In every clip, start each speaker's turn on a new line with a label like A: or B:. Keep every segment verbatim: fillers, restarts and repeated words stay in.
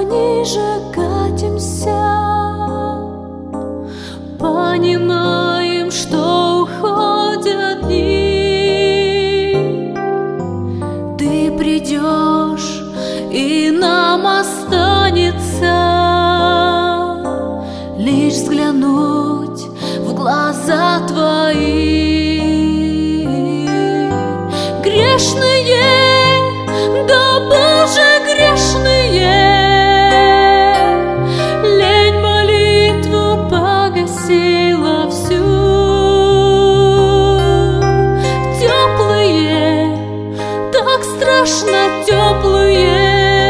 A: ниже катимся, понимаем, что уходят дни. Ты придешь, и нам останется лишь взглянуть в глаза твои. Грешные, да, Боже, грешные, лень молитву погасила всю. Теплые, так страшно теплые,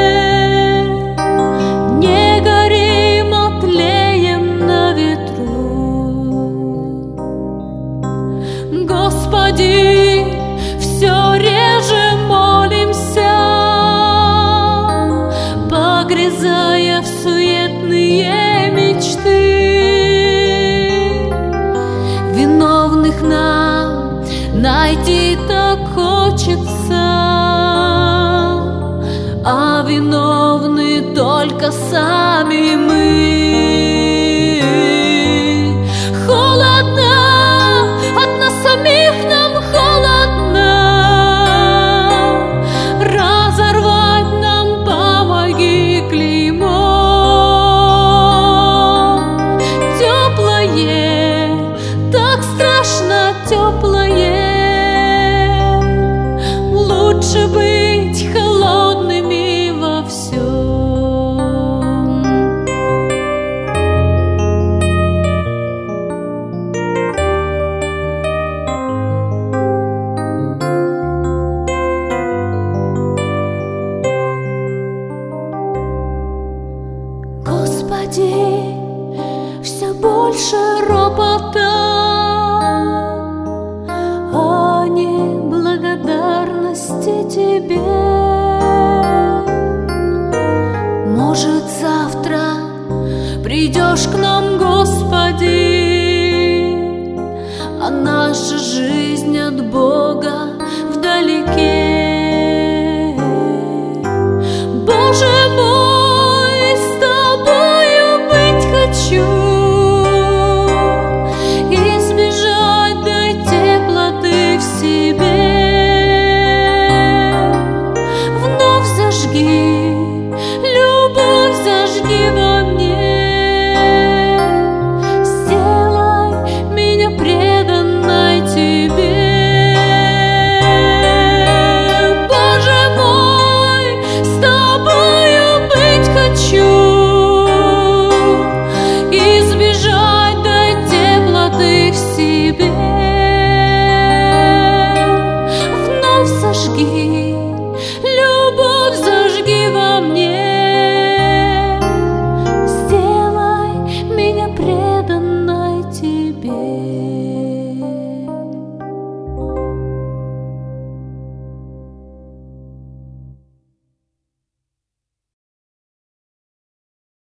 A: не горим, а тлеем на ветру. Господи, все реже молимся, погрязая в суетные мечты. Виновных нам найти так хочется, а виновны только сами мы. Холодно, от нас самих нам холодно, разорвать нам помоги клеймо. Теплое, так страшно теплое, лучше быть холодными во всем. Господи, все больше ропота о неблагодарности Тебе. Может, завтра придешь к нам